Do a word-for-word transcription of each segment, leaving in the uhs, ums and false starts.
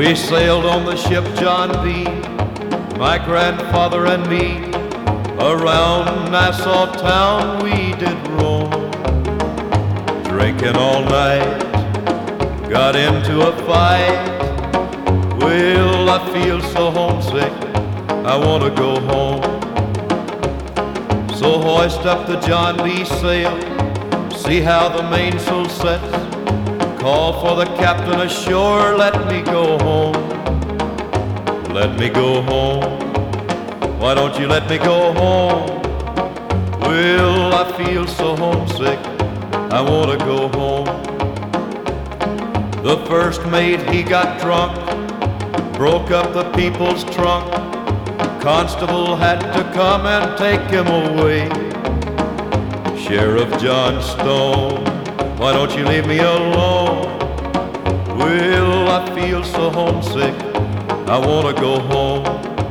We sailed on the ship John D, my grandfather and me. Around Nassau town we did roam, drinking all night, got into a fight. Well, I feel so homesick, I want to go home. So hoist up the John D sail, see how the mainsail sets. Call for the captain ashore, let me go home. Let me go home. Why don't you let me go home? Well, I feel so homesick, I want to go home. The first mate, he got drunk, broke up the people's trunk. Constable had to come and take him away. Sheriff John Stone, why don't you leave me alone? Well, I feel so homesick, I want to go home.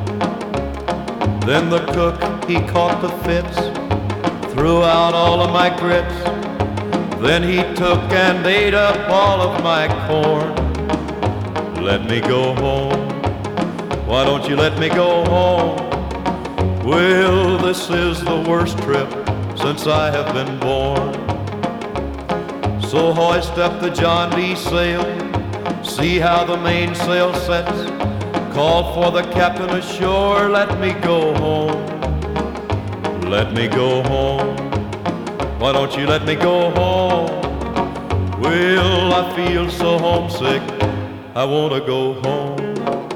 Then the cook, he caught the fits, threw out all of my grits. Then he took and ate up all of my corn. Let me go home. Why don't you let me go home? Well, this is the worst trip since I have been born. So hoist up the John D sail, see how the mainsail sets. Call for the captain ashore, let me go home. Let me go home. Why don't you let me go home? Well, I feel so homesick, I want to go home.